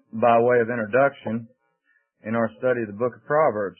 by way of introduction in our study of the book of Proverbs.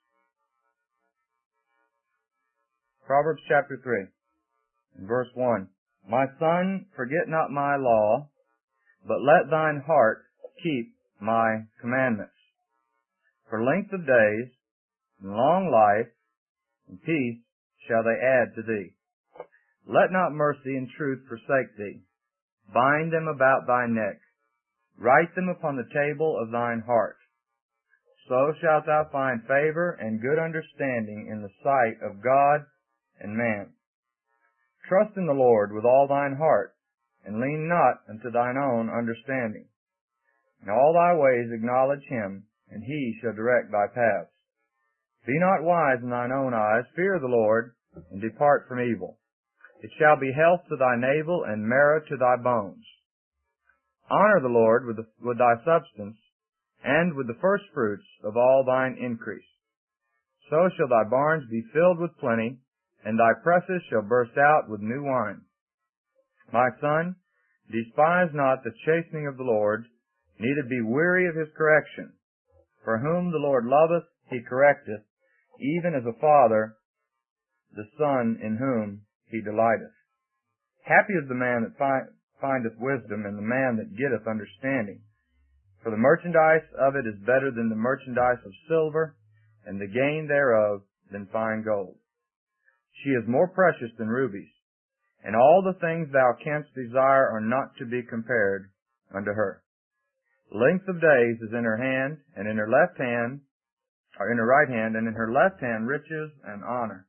Proverbs chapter 3, verse 1. My son, forget not my law, but let thine heart keep my commandments. For length of days, and long life, and peace shall they add to thee. Let not mercy and truth forsake thee. Bind them about thy neck. Write them upon the table of thine heart. So shalt thou find favor and good understanding in the sight of God and man. Trust in the Lord with all thine heart, and lean not unto thine own understanding. In all thy ways acknowledge him, and he shall direct thy paths. Be not wise in thine own eyes, fear the Lord, and depart from evil. It shall be health to thy navel, and marrow to thy bones. Honor the Lord with thy substance, and with the first fruits of all thine increase. So shall thy barns be filled with plenty, and thy presses shall burst out with new wine. My son, despise not the chastening of the Lord, neither be weary of his correction. For whom the Lord loveth, he correcteth, even as a father the son in whom he delighteth. Happy is the man that findeth wisdom, and the man that getteth understanding. For the merchandise of it is better than the merchandise of silver, and the gain thereof than fine gold. She is more precious than rubies, and all the things thou canst desire are not to be compared unto her. Length of days is in her hand, and in her left hand, or in her right hand, and in her left hand riches and honor.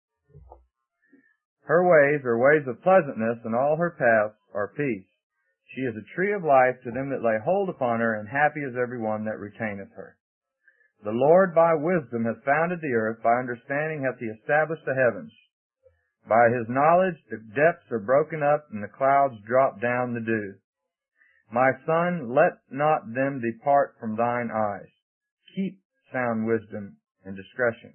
Her ways are ways of pleasantness, and all her paths are peace. She is a tree of life to them that lay hold upon her, and happy is every one that retaineth her. The Lord by wisdom hath founded the earth, by understanding hath he established the heavens. By his knowledge the depths are broken up, and the clouds drop down the dew. My son, let not them depart from thine eyes. Keep sound wisdom and discretion.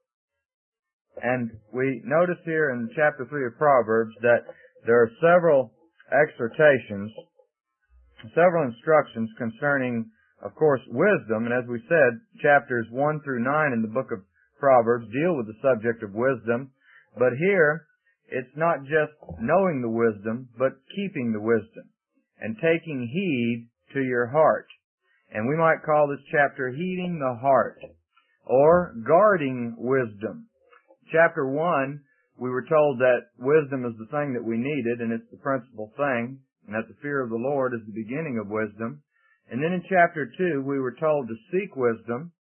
And we notice here in chapter 3 of Proverbs that there are several exhortations, several instructions concerning, of course, wisdom. And as we said, chapters 1 through 9 in the book of Proverbs deal with the subject of wisdom. But here, it's not just knowing the wisdom, but keeping the wisdom and taking heed to your heart. And we might call this chapter Heeding the Heart, or Guarding Wisdom. Chapter 1, we were told that wisdom is the thing that we needed, and it's the principal thing, and that the fear of the Lord is the beginning of wisdom. And then in chapter 2, we were told to seek wisdom,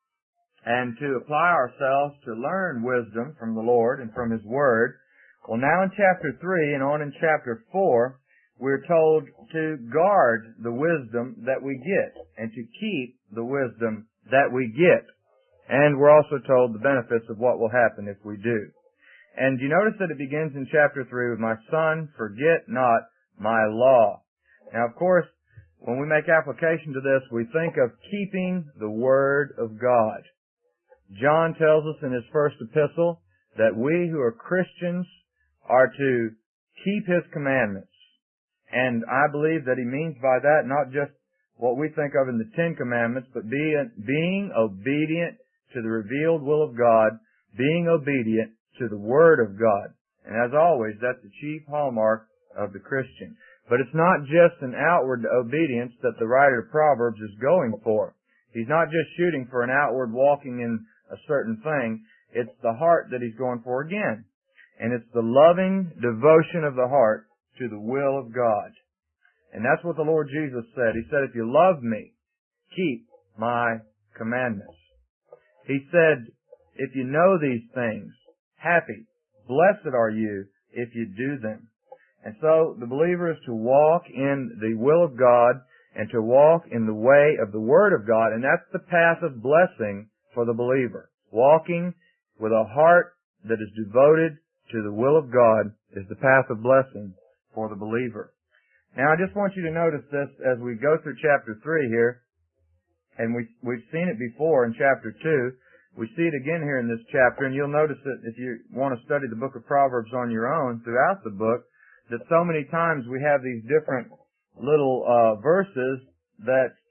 and to apply ourselves to learn wisdom from the Lord and from His Word. Well, now in chapter 3 and on in chapter 4, we're told to guard the wisdom that we get and to keep the wisdom that we get. And we're also told the benefits of what will happen if we do. And you notice that it begins in chapter 3 with, my son, forget not my law. Now, of course, when we make application to this, we think of keeping the Word of God. John tells us in his first epistle that we who are Christians are to keep His commandments. And I believe that he means by that not just what we think of in the Ten Commandments, but being obedient to the revealed will of God, being obedient to the Word of God. And as always, that's the chief hallmark of the Christian. But it's not just an outward obedience that the writer of Proverbs is going for. He's not just shooting for an outward walking in a certain thing. It's the heart that he's going for again. And it's the loving devotion of the heart to the will of God. And that's what the Lord Jesus said. He said, if you love me, keep my commandments. He said, if you know these things, happy, blessed are you if you do them. And so the believer is to walk in the will of God and to walk in the way of the Word of God. And that's the path of blessing for the believer. Walking with a heart that is devoted to the will of God is the path of blessing for the believer. Now, I just want you to notice this as we go through chapter 3 here, and we've seen it before in chapter 2. We see it again here in this chapter, and you'll notice that if you want to study the book of Proverbs on your own throughout the book, that so many times we have these different little verses that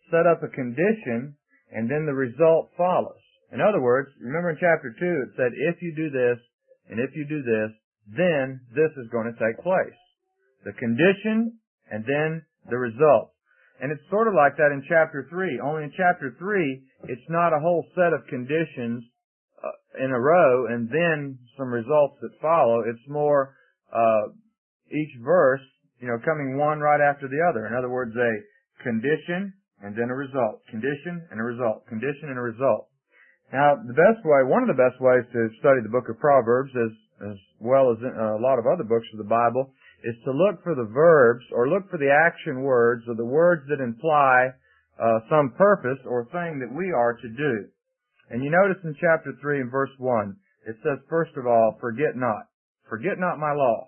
set up a condition, and then the result follows. In other words, remember in chapter 2 it said, if you do this, and if you do this, then this is going to take place. The condition, and then the result. And it's sort of like that in chapter 3, only in chapter 3, it's not a whole set of conditions in a row, and then some results that follow. It's more each verse, coming one right after the other. In other words, a condition and then a result. Condition and a result. Condition and a result. Now, one of the best ways to study the book of Proverbs, as well as a lot of other books of the Bible, is to look for the verbs or look for the action words or the words that imply some purpose or thing that we are to do. And you notice in chapter 3 and verse 1, it says, first of all, forget not. Forget not my law.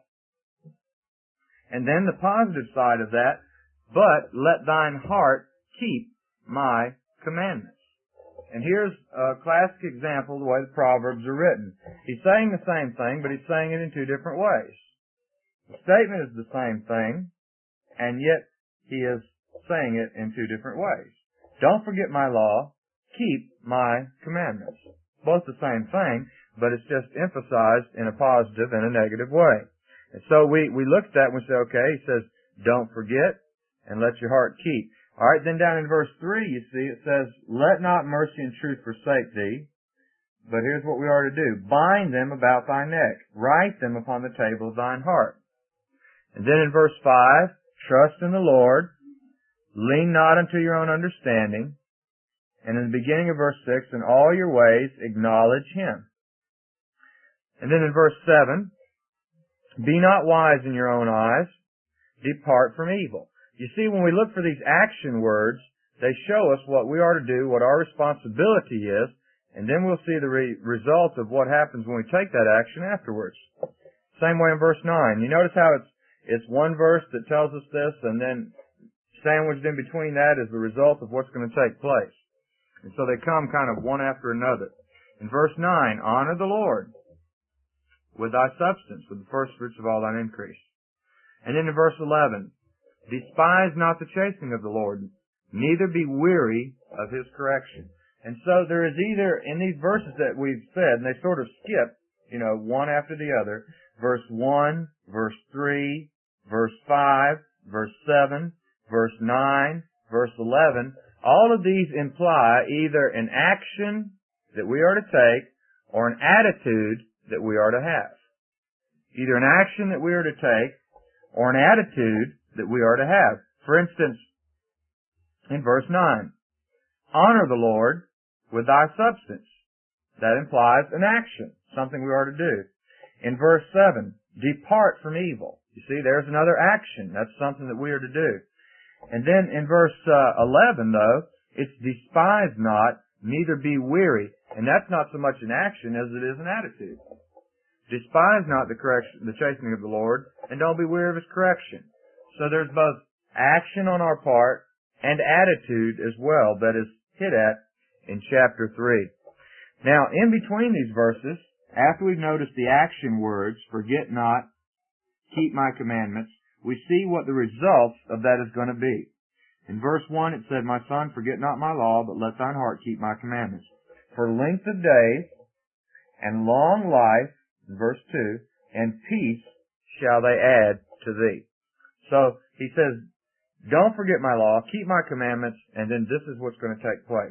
And then the positive side of that, but let thine heart keep my commandments. And here's a classic example of the way the Proverbs are written. He's saying the same thing, but he's saying it in two different ways. The statement is the same thing, and yet he is saying it in two different ways. Don't forget my law, keep my commandments. Both the same thing, but it's just emphasized in a positive and a negative way. And so we look at that and we say, okay, he says, don't forget, and let your heart keep. All right, then down in verse 3, you see, it says, let not mercy and truth forsake thee. But here's what we are to do. Bind them about thy neck. Write them upon the table of thine heart. And then in verse 5, trust in the Lord. Lean not unto your own understanding. And in the beginning of verse 6, in all your ways acknowledge Him. And then in verse 7, be not wise in your own eyes. Depart from evil. You see, when we look for these action words, they show us what we are to do, what our responsibility is, and then we'll see the result of what happens when we take that action afterwards. Same way in verse 9. You notice how it's one verse that tells us this, and then sandwiched in between that is the result of what's going to take place. And so they come kind of one after another. In verse 9, honor the Lord with thy substance, with the first fruits of all thine increase. And then in verse 11, despise not the chastening of the Lord, neither be weary of His correction. And so there is either, in these verses that we've said, and they sort of skip, one after the other, verse 1, verse 3, verse 5, verse 7, verse 9, verse 11, all of these imply either an action that we are to take or an attitude that we are to have. Either an action that we are to take or an attitude that we are to have. For instance, in verse 9, honor the Lord with thy substance. That implies an action, something we are to do. In verse 7, depart from evil. You see, there's another action. That's something that we are to do. And then in verse 11, though, it's despise not, neither be weary. And that's not so much an action as it is an attitude. Despise not the chastening of the Lord, and don't be weary of His correction. So there's both action on our part and attitude as well that is hit at in chapter 3. Now, in between these verses, after we've noticed the action words, forget not, keep my commandments, we see what the results of that is going to be. In verse 1 it said, my son, forget not my law, but let thine heart keep my commandments. For length of days and long life, in verse 2, and peace shall they add to thee. So he says, don't forget my law, keep my commandments, and then this is what's going to take place.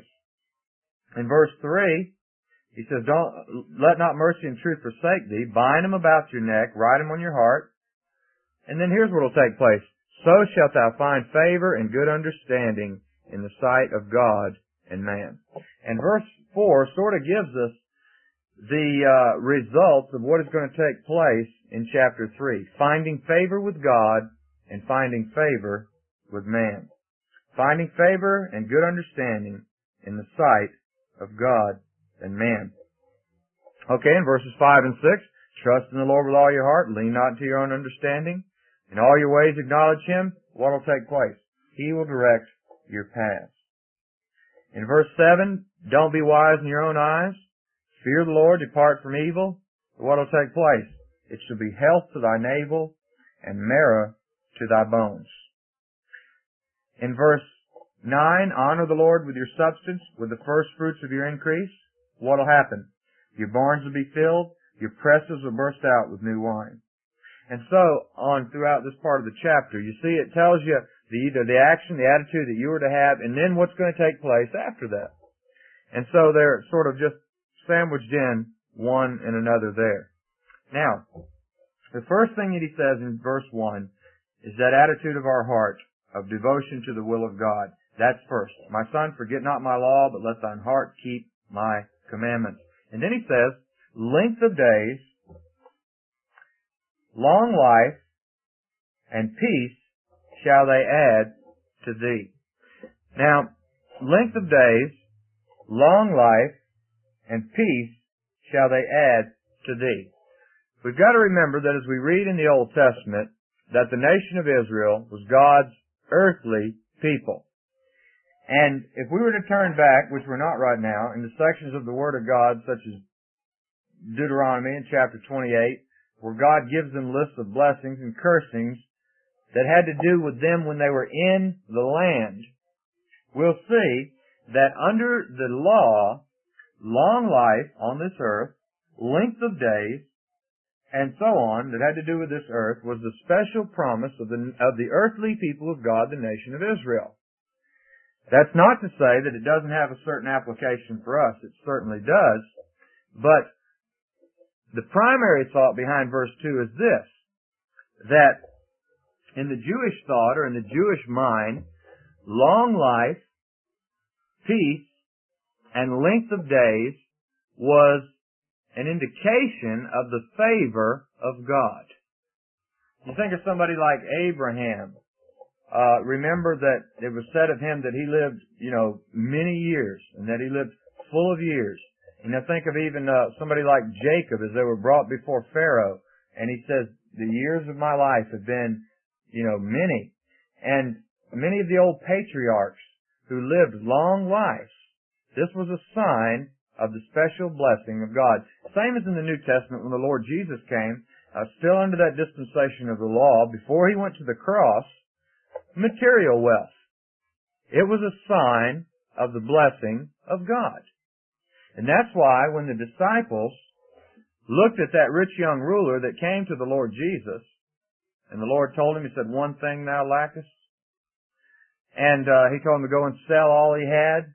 In verse 3, he says, let not mercy and truth forsake thee, bind them about your neck, write them on your heart. And then here's what will take place. So shalt thou find favor and good understanding in the sight of God and man. And verse 4 sort of gives us the results of what is going to take place in chapter 3. Finding favor with God and finding favor with man. Finding favor and good understanding in the sight of God and man. Okay, in verses 5 and 6, trust in the Lord with all your heart, lean not to your own understanding. In all your ways acknowledge Him. What will take place? He will direct your paths. In verse 7, don't be wise in your own eyes. Fear the Lord, depart from evil. What will take place? It shall be health to thy navel and marrow to thy bones. In verse 9, honor the Lord with your substance, with the first fruits of your increase. What'll happen? Your barns will be filled, your presses will burst out with new wine. And so on throughout this part of the chapter, you see it tells you either the action, the attitude that you were to have, and then what's going to take place after that. And so they're sort of just sandwiched in one and another there. Now, the first thing that he says in verse 1 is that attitude of our heart of devotion to the will of God. That's first. My son, forget not my law, but let thine heart keep my commandments. And then he says, length of days, long life, and peace shall they add to thee. Now, length of days, long life, and peace shall they add to thee. We've got to remember that as we read in the Old Testament, that the nation of Israel was God's earthly people. And if we were to turn back, which we're not right now, into sections of the Word of God, such as Deuteronomy in chapter 28, where God gives them lists of blessings and cursings that had to do with them when they were in the land, we'll see that under the law, long life on this earth, length of days, and so on, that had to do with this earth, was the special promise of the earthly people of God, the nation of Israel. That's not to say that it doesn't have a certain application for us. It certainly does. But the primary thought behind verse 2 is this, that in the Jewish thought or in the Jewish mind, long life, peace, and length of days was an indication of the favor of God. You think of somebody like Abraham. Remember that it was said of him that he lived, many years, and that he lived full of years. And now think of even somebody like Jacob as they were brought before Pharaoh, and he says, the years of my life have been, many. And many of the old patriarchs who lived long lives, this was a sign of the special blessing of God. Same as in the New Testament when the Lord Jesus came, still under that dispensation of the law, before he went to the cross, material wealth. It was a sign of the blessing of God. And that's why when the disciples looked at that rich young ruler that came to the Lord Jesus, and the Lord told him, he said, one thing thou lackest. And he told him to go and sell all he had,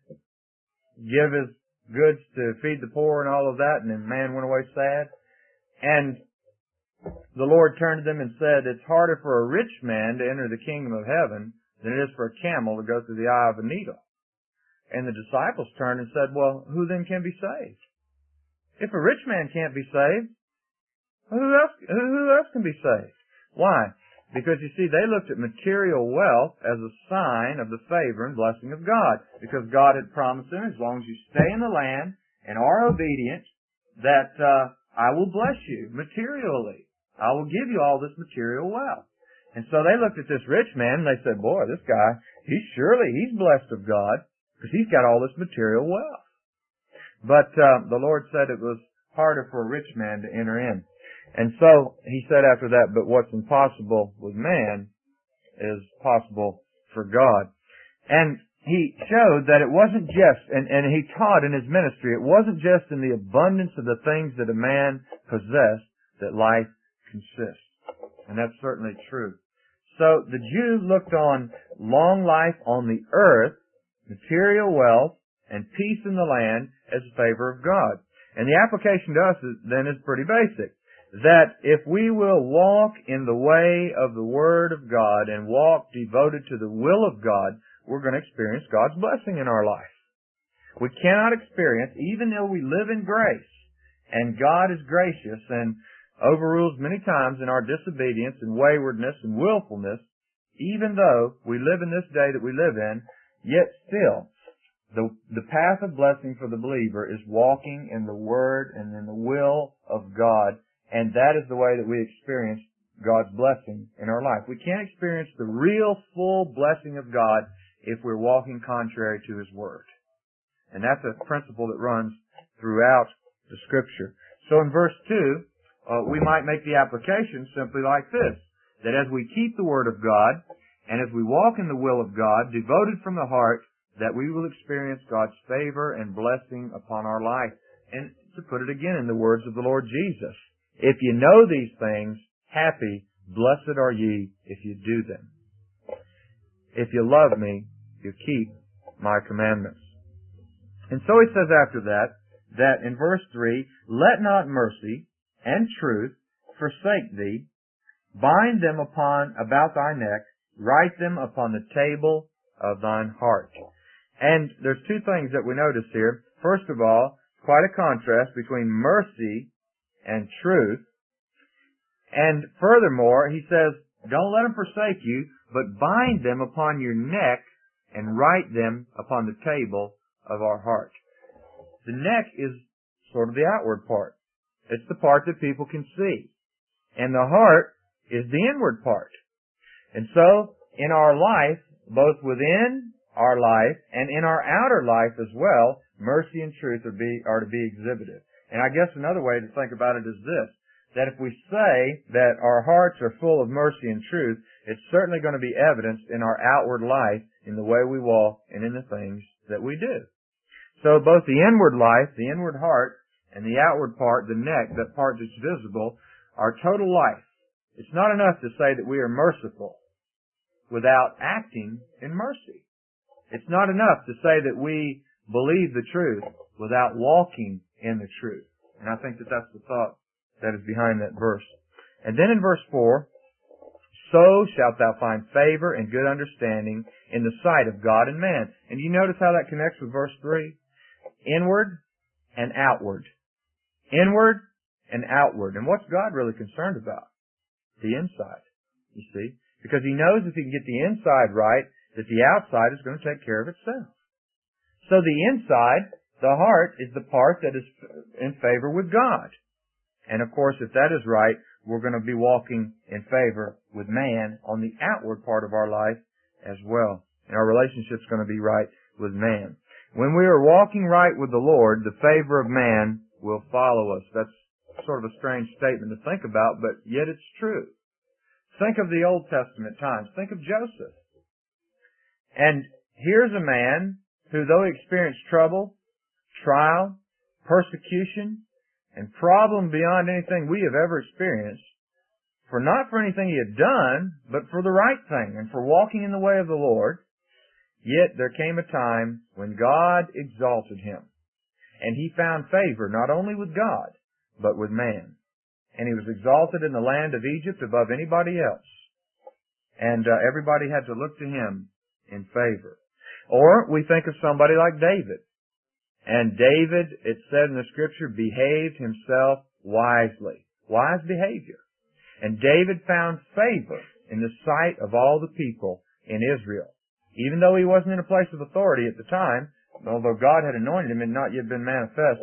give his goods to feed the poor and all of that, and the man went away sad. And the Lord turned to them and said, it's harder for a rich man to enter the kingdom of heaven than it is for a camel to go through the eye of a needle. And the disciples turned and said, well, who then can be saved? If a rich man can't be saved, who else can be saved? Why? Because, you see, they looked at material wealth as a sign of the favor and blessing of God. Because God had promised them, as long as you stay in the land and are obedient, that I will bless you materially. I will give you all this material wealth. And so they looked at this rich man and they said, boy, this guy, he's blessed of God because he's got all this material wealth. But the Lord said it was harder for a rich man to enter in. And so he said after that, but what's impossible with man is possible for God. And he showed that it wasn't just, and he taught in his ministry, it wasn't just in the abundance of the things that a man possessed that life consists. And that's certainly true. So the Jew looked on long life on the earth, material wealth, and peace in the land as a favor of God. And the application to us then is pretty basic. That if we will walk in the way of the Word of God and walk devoted to the will of God, we're going to experience God's blessing in our life. We cannot experience, even though we live in grace, and God is gracious and overrules many times in our disobedience and waywardness and willfulness, even though we live in this day that we live in, yet still, the path of blessing for the believer is walking in the Word and in the will of God, and that is the way that we experience God's blessing in our life. We can't experience the real full blessing of God if we're walking contrary to His Word. And that's a principle that runs throughout the Scripture. So in verse 2, we might make the application simply like this, that as we keep the Word of God And as we walk in the will of God, devoted from the heart, that we will experience God's favor and blessing upon our life. And to put it again in the words of the Lord Jesus, if you know these things, happy, blessed are ye if you do them. If you love me, you keep my commandments. And so he says after that in verse 3, let not mercy and truth forsake thee, bind them about thy neck, write them upon the table of thine heart. And there's two things that we notice here. First of all, quite a contrast between mercy and truth. And furthermore, he says, don't let them forsake you, but bind them upon your neck and write them upon the table of our heart. The neck is sort of the outward part. It's the part that people can see. And the heart is the inward part. And so, in our life, both within our life and in our outer life as well, mercy and truth are to be exhibited. And I guess another way to think about it is this, that if we say that our hearts are full of mercy and truth, it's certainly going to be evidenced in our outward life, in the way we walk, and in the things that we do. So both the inward life, the inward heart, and the outward part, the neck, that part that's visible, our total life. It's not enough to say that we are merciful without acting in mercy. It's not enough to say that we believe the truth without walking in the truth. And I think that that's the thought that is behind that verse. And then in verse 4, so shalt thou find favor and good understanding in the sight of God and man. And you notice how that connects with verse 3? Inward and outward. Inward and outward. And what's God really concerned about? The inside, you see. Because He knows if He can get the inside right, that the outside is going to take care of itself. So the inside, the heart, is the part that is in favor with God. And of course, if that is right, we're going to be walking in favor with man on the outward part of our life as well. And our relationship's going to be right with man. When we are walking right with the Lord, the favor of man will follow us. That's sort of a strange statement to think about, but yet it's true. Think of the Old Testament times. Think of Joseph. And here's a man who, though he experienced trouble, trial, persecution, and problem beyond anything we have ever experienced, not for anything he had done, but for the right thing and for walking in the way of the Lord, yet there came a time when God exalted him. And he found favor not only with God, but with man. And he was exalted in the land of Egypt above anybody else. And everybody had to look to him in favor. Or we think of somebody like David. And David, it said in the Scripture, behaved himself wisely. Wise behavior. And David found favor in the sight of all the people in Israel. Even though he wasn't in a place of authority at the time, although God had anointed him and not yet been manifest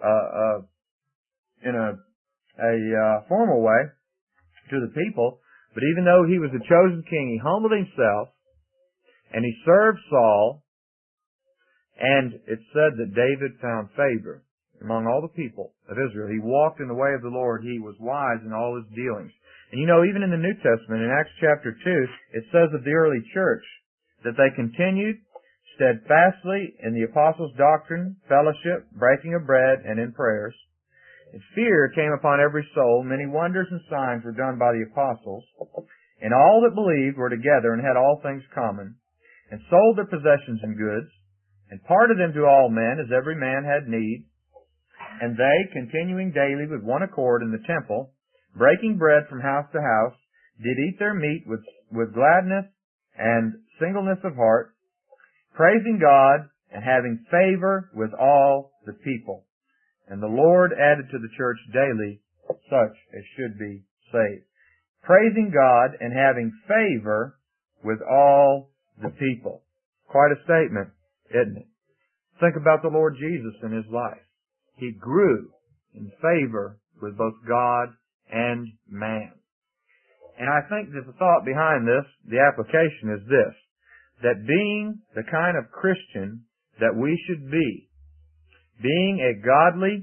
in a formal way to the people, but even though he was a chosen king, he humbled himself, and he served Saul, and it said that David found favor among all the people of Israel. He walked in the way of the Lord. He was wise in all his dealings. And you know, even in the New Testament, in Acts chapter 2, it says of the early church that they continued steadfastly in the apostles' doctrine, fellowship, breaking of bread, and in prayers. And fear came upon every soul. Many wonders and signs were done by the apostles. And all that believed were together and had all things common, and sold their possessions and goods, and parted them to all men as every man had need. And they, continuing daily with one accord in the temple, breaking bread from house to house, did eat their meat with gladness and singleness of heart, praising God and having favor with all the people. And the Lord added to the church daily such as should be saved. Praising God and having favor with all the people. Quite a statement, isn't it? Think about the Lord Jesus in His life. He grew in favor with both God and man. And I think that the thought behind this, the application is this, that being the kind of Christian that we should be, being a godly,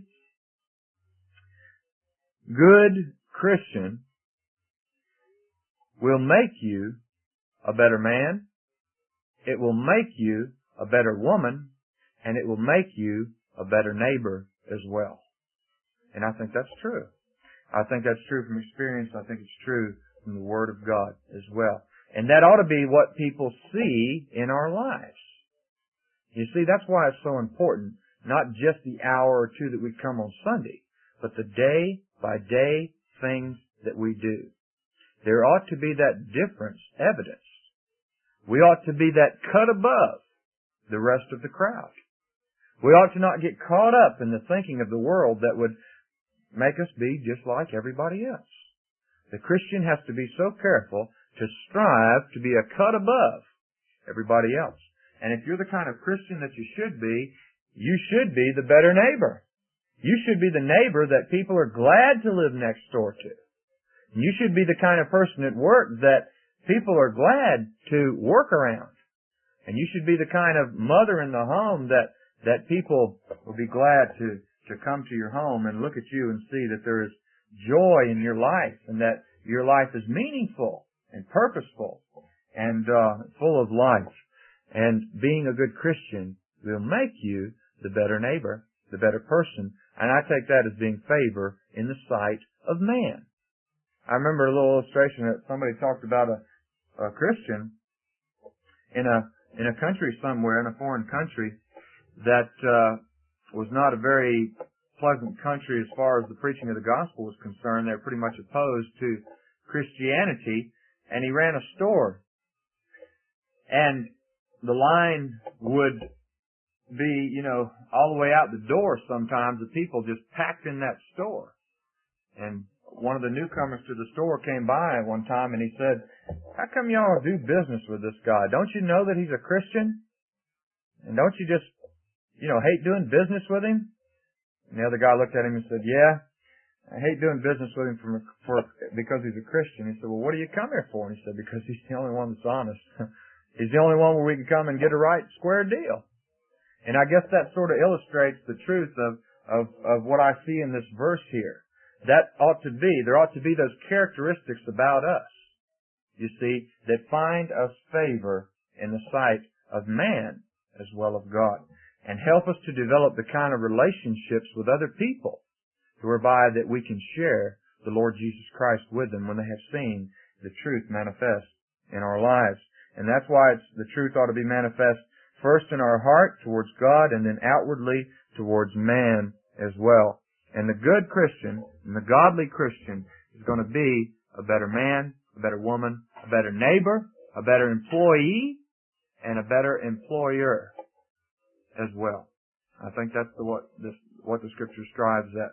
good Christian, will make you a better man, it will make you a better woman, and it will make you a better neighbor as well. And I think that's true. I think that's true from experience. I think it's true from the Word of God as well. And that ought to be what people see in our lives. You see, that's why it's so important, not just the hour or two that we come on Sunday, but the day-by-day things that we do. There ought to be that difference evidenced. We ought to be that cut above the rest of the crowd. We ought to not get caught up in the thinking of the world that would make us be just like everybody else. The Christian has to be so careful to strive to be a cut above everybody else. And if you're the kind of Christian that you should be the better neighbor. You should be the neighbor that people are glad to live next door to. And you should be the kind of person at work that people are glad to work around. And you should be the kind of mother in the home that people will be glad to come to your home and look at you and see that there is joy in your life and that your life is meaningful and purposeful and full of life. And being a good Christian will make you the better neighbor, the better person. And I take that as being favor in the sight of man. I remember a little illustration that somebody talked about a Christian in a country somewhere, in a foreign country, that was not a very pleasant country as far as the preaching of the gospel was concerned. They were pretty much opposed to Christianity, and he ran a store. And the line would be, all the way out the door sometimes, the people just packed in that store. And one of the newcomers to the store came by one time and he said, "How come y'all do business with this guy? Don't you know that he's a Christian? And don't you just, hate doing business with him?" And the other guy looked at him and said, "Yeah, I hate doing business with him because he's a Christian." He said, "Well, what do you come here for?" And he said, "Because he's the only one that's honest. He's the only one where we can come and get a right square deal." And I guess that sort of illustrates the truth of what I see in this verse here. There ought to be those characteristics about us, you see, that find us favor in the sight of man as well as God, and help us to develop the kind of relationships with other people whereby that we can share the Lord Jesus Christ with them when they have seen the truth manifest in our lives. And that's why the truth ought to be manifest first in our heart towards God and then outwardly towards man as well. And the good Christian and the godly Christian is going to be a better man, a better woman, a better neighbor, a better employee, and a better employer as well. I think that's what the Scripture strives at,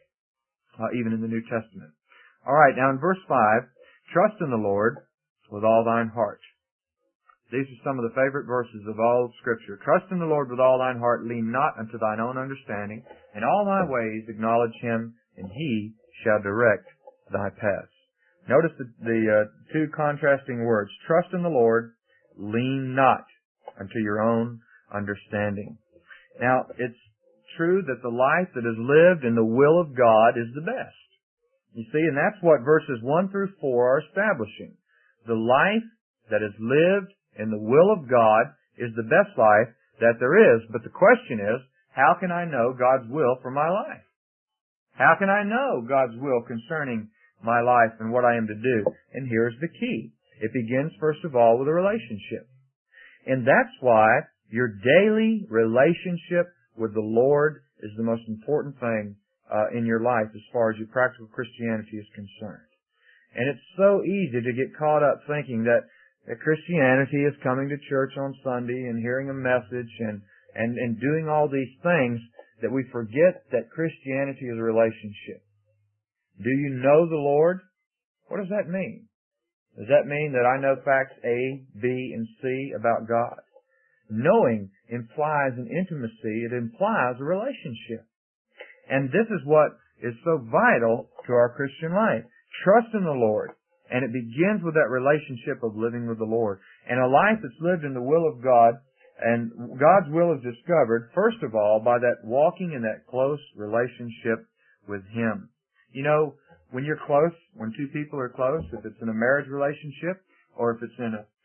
even in the New Testament. All right, now in verse 5, trust in the Lord with all thine heart. These are some of the favorite verses of all Scripture. Trust in the Lord with all thine heart, lean not unto thine own understanding. In all thy ways acknowledge him, and he shall direct thy paths. Notice the two contrasting words. Trust in the Lord, lean not unto your own understanding. Now, it's true that the life that is lived in the will of God is the best. You see, and that's what verses 1 through 4 are establishing. The life that is lived in the will of God is the best life that there is. But the question is, how can I know God's will for my life? How can I know God's will concerning my life and what I am to do? And here's the key. It begins, first of all, with a relationship. And that's why your daily relationship with the Lord is the most important thing in your life as far as your practical Christianity is concerned. And it's so easy to get caught up thinking that Christianity is coming to church on Sunday and hearing a message and doing all these things, that we forget that Christianity is a relationship. Do you know the Lord? What does that mean? Does that mean that I know facts A, B, and C about God? Knowing implies an intimacy. It implies a relationship. And this is what is so vital to our Christian life. Trust in the Lord. And it begins with that relationship of living with the Lord. And a life that's lived in the will of God, and God's will is discovered, first of all, by that walking in that close relationship with Him. You know, when you're close, when two people are close, if it's in a marriage relationship, or if it's in a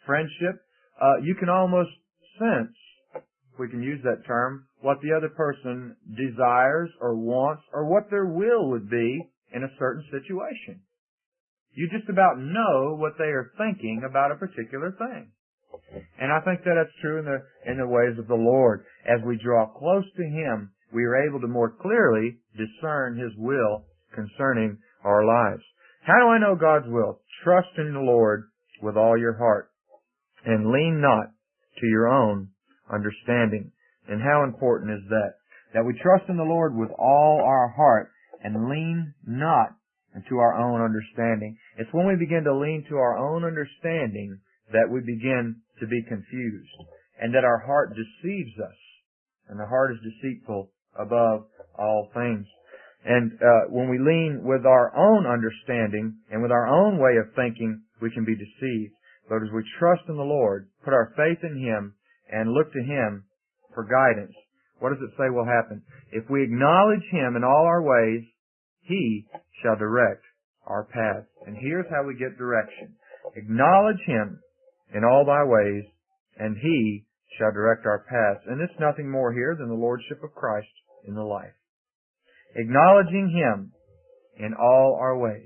friendship, you can almost sense, if we can use that term, what the other person desires or wants or what their will would be in a certain situation. You just about know what they are thinking about a particular thing. And I think that that's true in the ways of the Lord. As we draw close to Him, we are able to more clearly discern His will concerning our lives. How do I know God's will? Trust in the Lord with all your heart and lean not to your own understanding. And how important is that? That we trust in the Lord with all our heart and lean not to our own understanding. It's when we begin to lean to our own understanding that we begin to be confused and that our heart deceives us. And the heart is deceitful above all things. And when we lean with our own understanding and with our own way of thinking, we can be deceived. But as we trust in the Lord, put our faith in Him, and look to Him for guidance, what does it say will happen? If we acknowledge Him in all our ways, He shall direct our paths. And here's how we get direction. Acknowledge Him in all thy ways, and He shall direct our paths. And it's nothing more here than the Lordship of Christ in the life. Acknowledging Him in all our ways.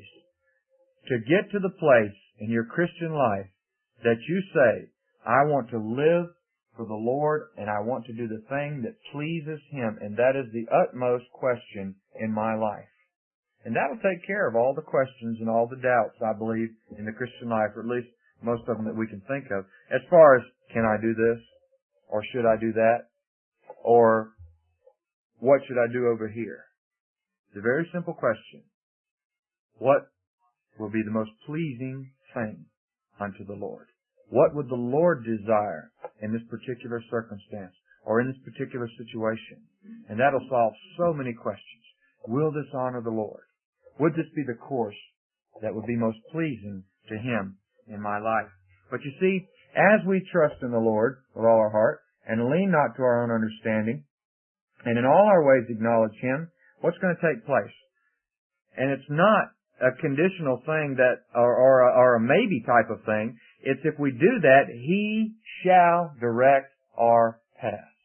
To get to the place in your Christian life that you say, I want to live for the Lord and I want to do the thing that pleases Him, and that is the utmost question in my life. And that will take care of all the questions and all the doubts, I believe, in the Christian life, or at least most of them that we can think of. As far as, can I do this? Or should I do that? Or what should I do over here? It's a very simple question. What will be the most pleasing thing unto the Lord? What would the Lord desire in this particular circumstance or in this particular situation? And that'll solve so many questions. Will this honor the Lord? Would this be the course that would be most pleasing to Him in my life? But you see, as we trust in the Lord with all our heart and lean not to our own understanding, and in all our ways acknowledge Him, what's going to take place? And it's not a conditional thing that, or a maybe type of thing. It's if we do that, He shall direct our paths.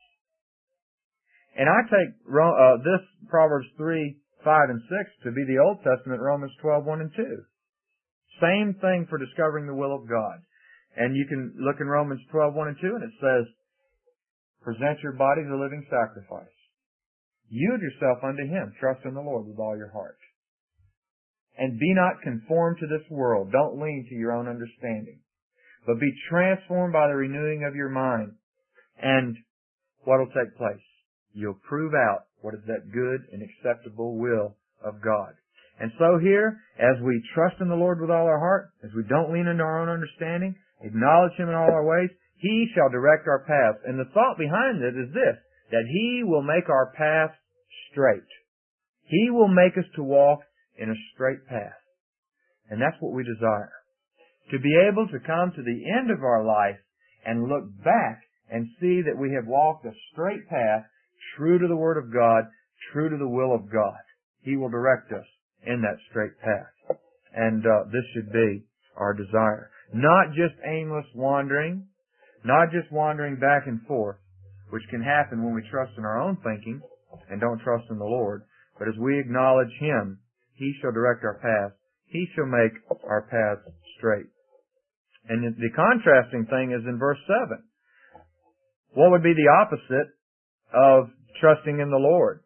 And I take this Proverbs 3, 5, and 6 to be the Old Testament Romans 12, 1 and 2. Same thing for discovering the will of God. And you can look in Romans 12, 1 and 2, and it says, present your body as a living sacrifice. Yield yourself unto Him. Trust in the Lord with all your heart. And be not conformed to this world. Don't lean to your own understanding. But be transformed by the renewing of your mind. And what will take place? You'll prove out what is that good and acceptable will of God. And so here, as we trust in the Lord with all our heart, as we don't lean into our own understanding, acknowledge Him in all our ways, He shall direct our paths. And the thought behind it is this, that He will make our paths straight. He will make us to walk in a straight path. And that's what we desire. To be able to come to the end of our life and look back and see that we have walked a straight path, true to the Word of God, true to the will of God. He will direct us in that straight path. And this should be our desire. Not just aimless wandering, not just wandering back and forth, which can happen when we trust in our own thinking and don't trust in the Lord. But as we acknowledge Him, He shall direct our paths. He shall make our paths straight. And the contrasting thing is in verse 7. What would be the opposite of trusting in the Lord?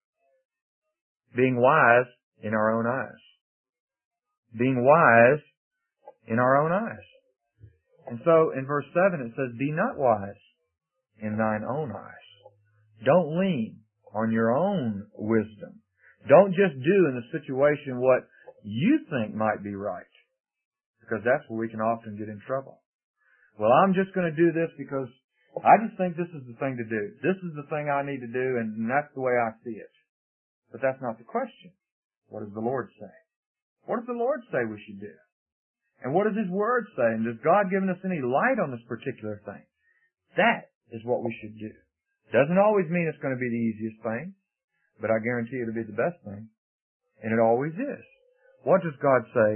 Being wise in our own eyes. Being wise in our own eyes. And so in verse 7 it says, be not wise in thine own eyes. Don't lean on your own wisdom. Don't just do in the situation what you think might be right. Because that's where we can often get in trouble. Well, I'm just going to do this because I just think this is the thing to do. This is the thing I need to do, and that's the way I see it. But that's not the question. What does the Lord say? What does the Lord say we should do? And what does His Word say? And has God given us any light on this particular thing? That is what we should do. Doesn't always mean it's going to be the easiest thing, but I guarantee it'll be the best thing. And it always is. What does God say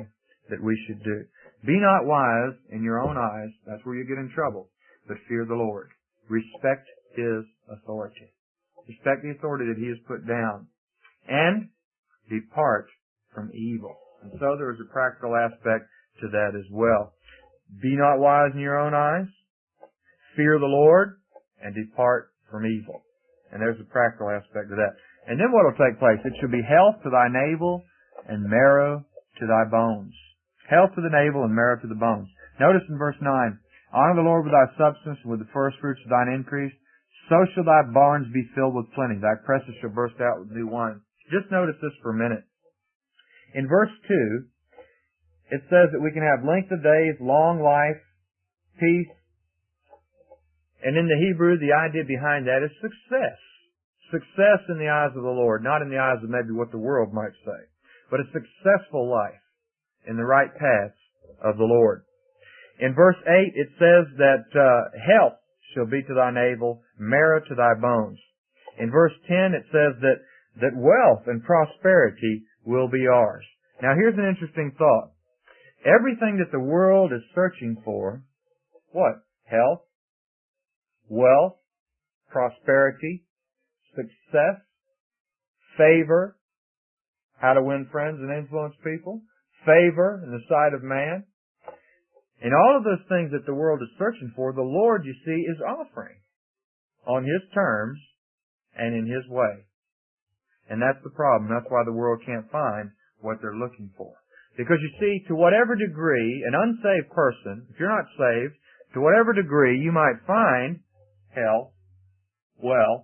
that we should do. Be not wise in your own eyes. That's where you get in trouble. But fear the Lord. Respect His authority. Respect the authority that He has put down. And depart from evil. And so there is a practical aspect to that as well. Be not wise in your own eyes. Fear the Lord and depart from evil. And there's a practical aspect to that. And then what will take place? It shall be health to thy navel and marrow to thy bones. Health to the navel and marrow to the bones. Notice in verse 9, honor the Lord with thy substance and with the first fruits of thine increase. So shall thy barns be filled with plenty. Thy presses shall burst out with new wine. Just notice this for a minute. In verse 2, it says that we can have length of days, long life, peace. And in the Hebrew, the idea behind that is success. Success in the eyes of the Lord, not in the eyes of maybe what the world might say, but a successful life in the right paths of the Lord. In verse 8, it says that health shall be to thy navel, marrow to thy bones. In verse 10, it says that wealth and prosperity will be ours. Now here's an interesting thought. Everything that the world is searching for, what? Health, wealth, prosperity, success, favor, how to win friends and influence people, favor in the sight of man. And all of those things that the world is searching for, the Lord, you see, is offering on His terms and in His way. And that's the problem. That's why the world can't find what they're looking for. Because you see, to whatever degree, an unsaved person, if you're not saved, to whatever degree you might find health, wealth,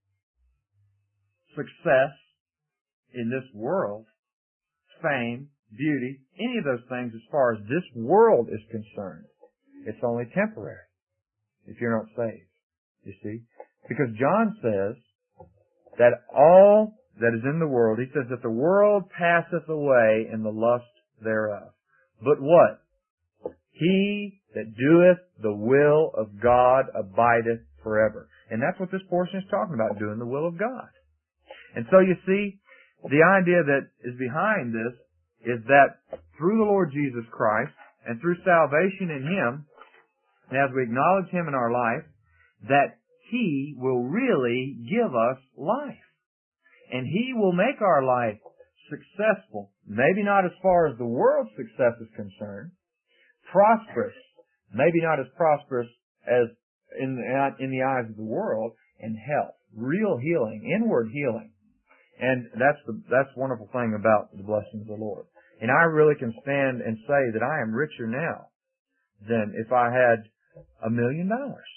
success in this world, fame, beauty, any of those things as far as this world is concerned, it's only temporary if you're not saved, you see. Because John says that all that is in the world, he says that the world passeth away in the lust thereof. But what? He that doeth the will of God abideth forever. And that's what this portion is talking about, doing the will of God. And so you see, the idea that is behind this is that through the Lord Jesus Christ and through salvation in Him, and as we acknowledge Him in our life, that He will really give us life. And He will make our life successful, maybe not as far as the world's success is concerned, prosperous, maybe not as prosperous as in the eyes of the world, and health, real healing, inward healing. And that's the wonderful thing about the blessings of the Lord. And I really can stand and say that I am richer now than if I had $1 million.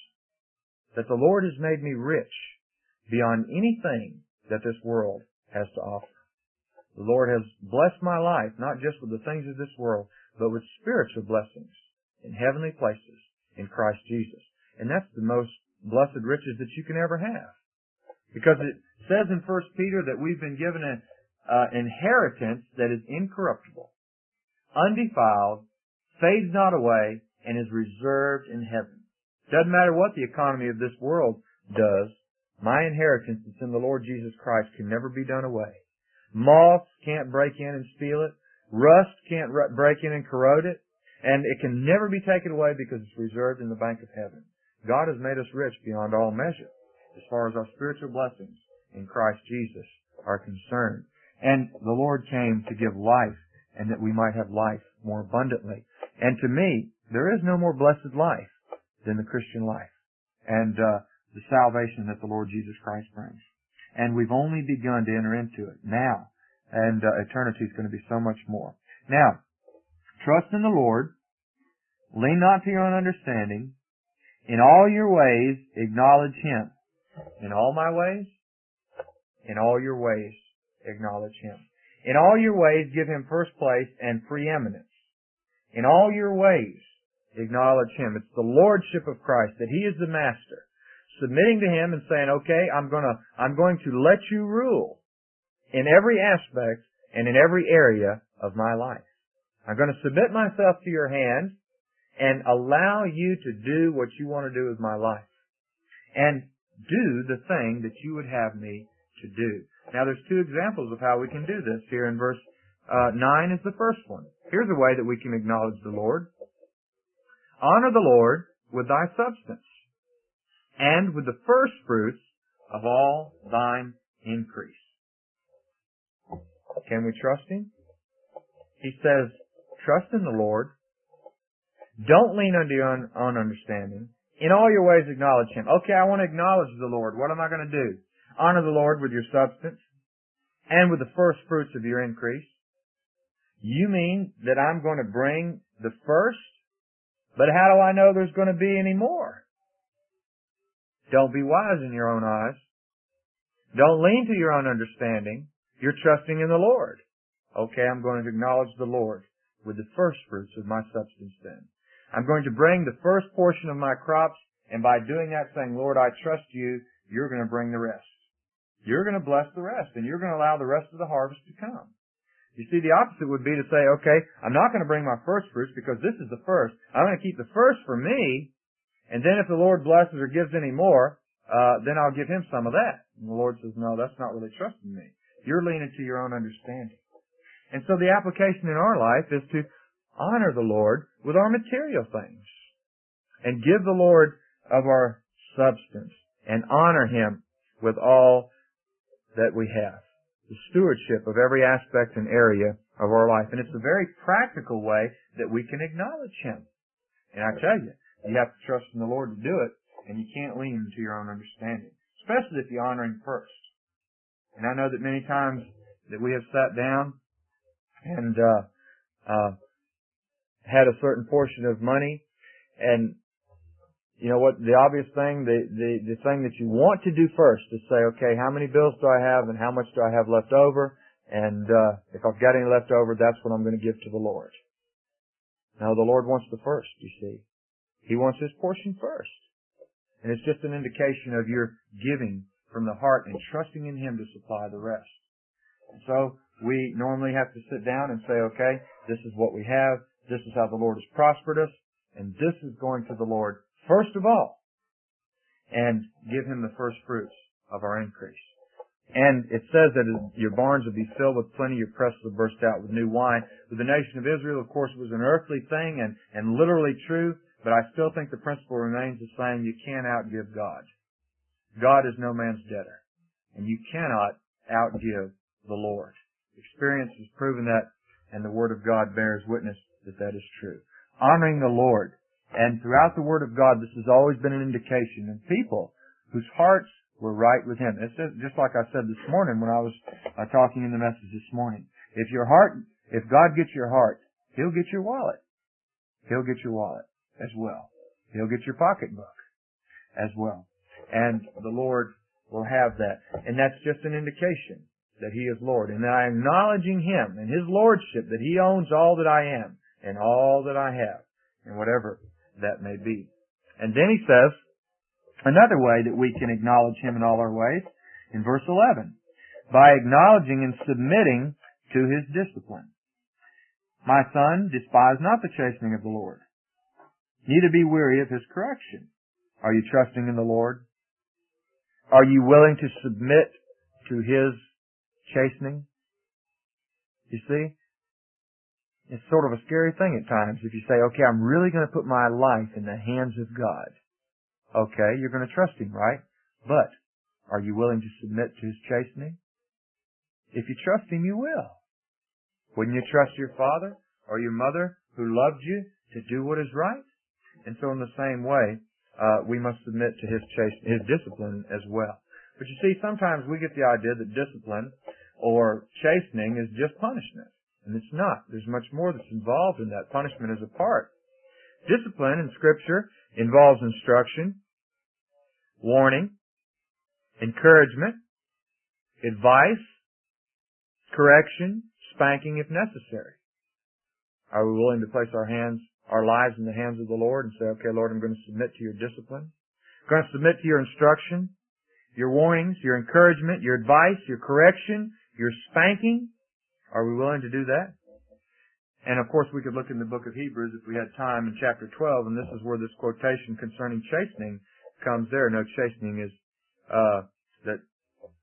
That the Lord has made me rich beyond anything that this world has to offer. The Lord has blessed my life, not just with the things of this world, but with spiritual blessings in heavenly places in Christ Jesus. And that's the most blessed riches that you can ever have. Because it says in 1 Peter that we've been given an inheritance that is incorruptible, undefiled, fades not away, and is reserved in heaven. Doesn't matter what the economy of this world does, my inheritance that's in the Lord Jesus Christ can never be done away. Moths can't break in and steal it. Rust can't break in and corrode it. And it can never be taken away because it's reserved in the bank of heaven. God has made us rich beyond all measure as far as our spiritual blessings in Christ Jesus are concerned. And the Lord came to give life and that we might have life more abundantly. And to me, there is no more blessed life than the Christian life and the salvation that the Lord Jesus Christ brings. And we've only begun to enter into it now. And eternity is going to be so much more. Now, trust in the Lord. Lean not to your own understanding. In all your ways, acknowledge Him. In all my ways? In all your ways, acknowledge Him. In all your ways, give Him first place and preeminence. In all your ways, acknowledge Him. It's the lordship of Christ, that He is the master. Submitting to Him and saying, okay, I'm going to let you rule in every aspect and in every area of my life. I'm going to submit myself to your hand and allow you to do what you want to do with my life. And do the thing that you would have me to do. Now there's two examples of how we can do this here in verse 9 is the first one. Here's a way that we can acknowledge the Lord. Honor the Lord with thy substance, and with the first fruits of all thine increase. Can we trust Him? He says, trust in the Lord. Don't lean unto your own understanding. In all your ways acknowledge Him. Okay, I want to acknowledge the Lord. What am I going to do? Honor the Lord with your substance and with the first fruits of your increase. You mean that I'm going to bring the first? But how do I know there's going to be any more? Don't be wise in your own eyes. Don't lean to your own understanding. You're trusting in the Lord. Okay, I'm going to acknowledge the Lord with the first fruits of my substance then. I'm going to bring the first portion of my crops, and by doing that, saying, Lord, I trust you, you're going to bring the rest. You're going to bless the rest, and you're going to allow the rest of the harvest to come. You see, the opposite would be to say, okay, I'm not going to bring my first fruits because this is the first. I'm going to keep the first for me, and then if the Lord blesses or gives any more, then I'll give Him some of that. And the Lord says, no, that's not really trusting me. You're leaning to your own understanding. And so the application in our life is to honor the Lord with our material things and give the Lord of our substance and honor Him with all that we have. The stewardship of every aspect and area of our life. And it's a very practical way that we can acknowledge Him. And I tell you, you have to trust in the Lord to do it, and you can't lean into your own understanding, especially if you honor Him first. And I know that many times that we have sat down and had a certain portion of money, and you know what, the obvious thing, the thing that you want to do first is say, okay, how many bills do I have and how much do I have left over? And if I've got any left over, that's what I'm going to give to the Lord. Now, the Lord wants the first, you see. He wants His portion first. And it's just an indication of your giving from the heart and trusting in Him to supply the rest. And so, we normally have to sit down and say, okay, this is what we have, this is how the Lord has prospered us, and this is going to the Lord first of all, and give Him the first fruits of our increase. And it says that your barns will be filled with plenty, your presses will burst out with new wine. With the nation of Israel, of course, it was an earthly thing and literally true, but I still think the principle remains the same. You can't outgive God. God is no man's debtor, and you cannot outgive the Lord. Experience has proven that, and the Word of God bears witness that that is true. Honoring the Lord. And throughout the Word of God, this has always been an indication of people whose hearts were right with Him. It's just like I said this morning when I was talking in the message this morning. If God gets your heart, He'll get your wallet. He'll get your wallet as well. He'll get your pocketbook as well. And the Lord will have that. And that's just an indication that He is Lord. And that I am acknowledging Him and His Lordship, that He owns all that I am and all that I have and whatever that may be. And then he says, another way that we can acknowledge Him in all our ways, in verse 11, by acknowledging and submitting to His discipline. My son, despise not the chastening of the Lord, neither be weary of His correction. Are you trusting in the Lord? Are you willing to submit to His chastening? You see? It's sort of a scary thing at times if you say, okay, I'm really going to put my life in the hands of God. Okay, you're going to trust Him, right? But are you willing to submit to His chastening? If you trust Him, you will. Wouldn't you trust your father or your mother who loved you to do what is right? And so in the same way, we must submit to His discipline as well. But you see, sometimes we get the idea that discipline or chastening is just punishment. And it's not. There's much more that's involved in that. Punishment is a part. Discipline in Scripture involves instruction, warning, encouragement, advice, correction, spanking if necessary. Are we willing to place our lives in the hands of the Lord and say, okay, Lord, I'm going to submit to your discipline. I'm going to submit to your instruction, your warnings, your encouragement, your advice, your correction, your spanking. Are we willing to do that? And of course, we could look in the book of Hebrews if we had time in chapter 12, and this is where this quotation concerning chastening comes there. No, chastening is that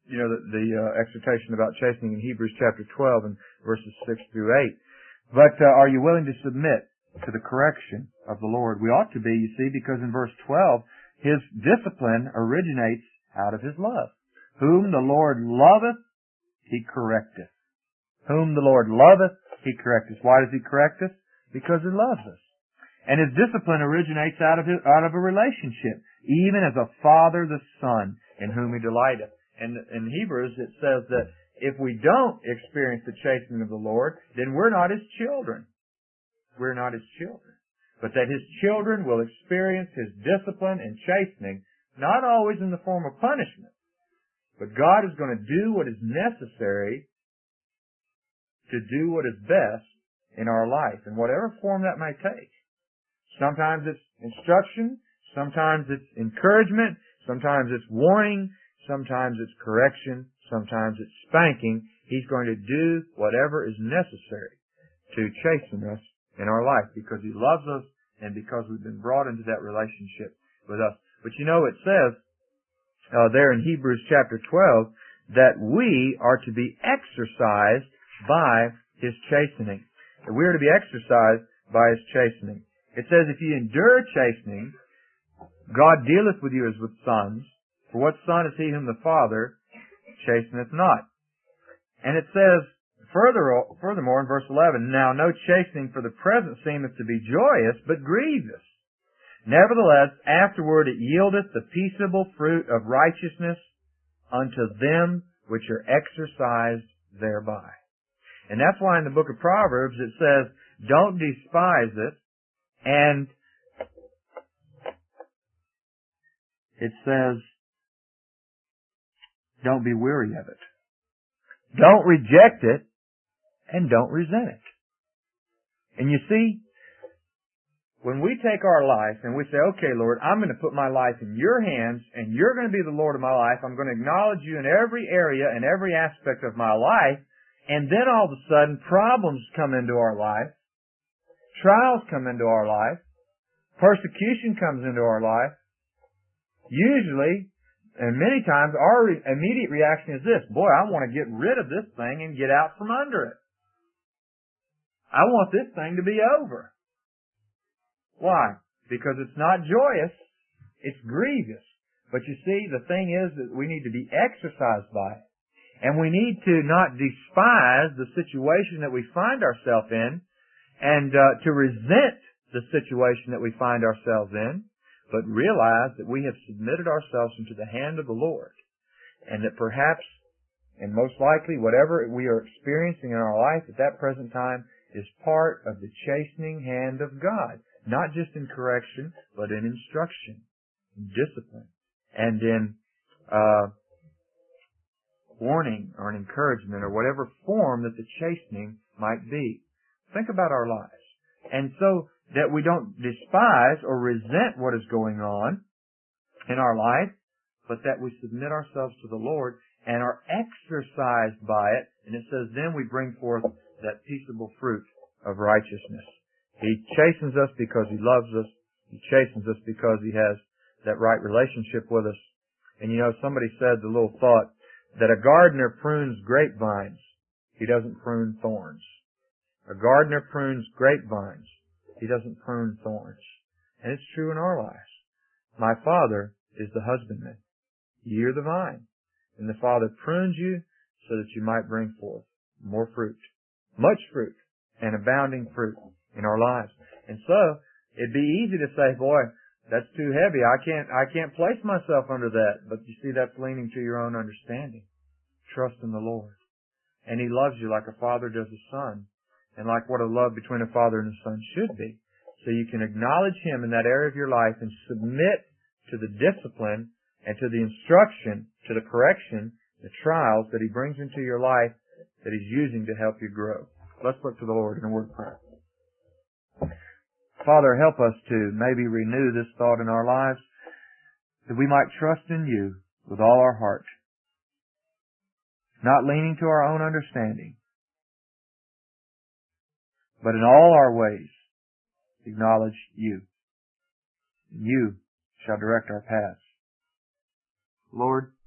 exhortation about chastening in Hebrews chapter 12 and verses 6 through 8. But are you willing to submit to the correction of the Lord? We ought to be, you see, because in verse 12, His discipline originates out of His love. Whom the Lord loveth, He correcteth. Whom the Lord loveth, He correcteth. Why does He correct us? Because He loves us. And His discipline originates out of a relationship, even as a father the son in whom He delighteth. And in Hebrews it says that if we don't experience the chastening of the Lord, then we're not His children. We're not His children. But that His children will experience His discipline and chastening, not always in the form of punishment, but God is going to do what is necessary to do what is best in our life, in whatever form that may take. Sometimes it's instruction, sometimes it's encouragement, sometimes it's warning, sometimes it's correction, sometimes it's spanking. He's going to do whatever is necessary to chasten us in our life because He loves us and because we've been brought into that relationship with us. But it says there in Hebrews chapter 12 that we are to be exercised by His chastening. We are to be exercised by His chastening. It says, if ye endure chastening, God dealeth with you as with sons. For what son is he whom the Father chasteneth not? And it says, furthermore in verse 11, now no chastening for the present seemeth to be joyous, but grievous. Nevertheless, afterward it yieldeth the peaceable fruit of righteousness unto them which are exercised thereby. And that's why in the book of Proverbs it says, don't despise it, and it says, don't be weary of it. Don't reject it, and don't resent it. And you see, when we take our life and we say, okay, Lord, I'm going to put my life in your hands, and you're going to be the Lord of my life. I'm going to acknowledge you in every area and every aspect of my life. And then all of a sudden, problems come into our life. Trials come into our life. Persecution comes into our life. Usually, and many times, our immediate reaction is this: boy, I want to get rid of this thing and get out from under it. I want this thing to be over. Why? Because it's not joyous, it's grievous. But you see, the thing is that we need to be exercised by it. And we need to not despise the situation that we find ourselves in and to resent the situation that we find ourselves in, but realize that we have submitted ourselves into the hand of the Lord, and that perhaps, and most likely, whatever we are experiencing in our life at that present time is part of the chastening hand of God, not just in correction, but in instruction, in discipline, and in warning or an encouragement or whatever form that the chastening might be. Think about our lives. And so that we don't despise or resent what is going on in our life, but that we submit ourselves to the Lord and are exercised by it. And it says, then we bring forth that peaceable fruit of righteousness. He chastens us because He loves us. He chastens us because He has that right relationship with us. And somebody said, the little thought, that a gardener prunes grapevines. He doesn't prune thorns. A gardener prunes grapevines. He doesn't prune thorns. And it's true in our lives. My Father is the husbandman. Ye are the vine. And the Father prunes you so that you might bring forth more fruit, much fruit, and abounding fruit in our lives. And so, it'd be easy to say, boy, that's too heavy. I can't place myself under that. But you see, that's leaning to your own understanding. Trust in the Lord. And He loves you like a father does a son, and like what a love between a father and a son should be. So you can acknowledge Him in that area of your life and submit to the discipline and to the instruction, to the correction, the trials that He brings into your life that He's using to help you grow. Let's look to the Lord in a word of prayer. Father, help us to maybe renew this thought in our lives, that we might trust in You with all our heart, not leaning to our own understanding, but in all our ways acknowledge You. You shall direct our paths. Lord,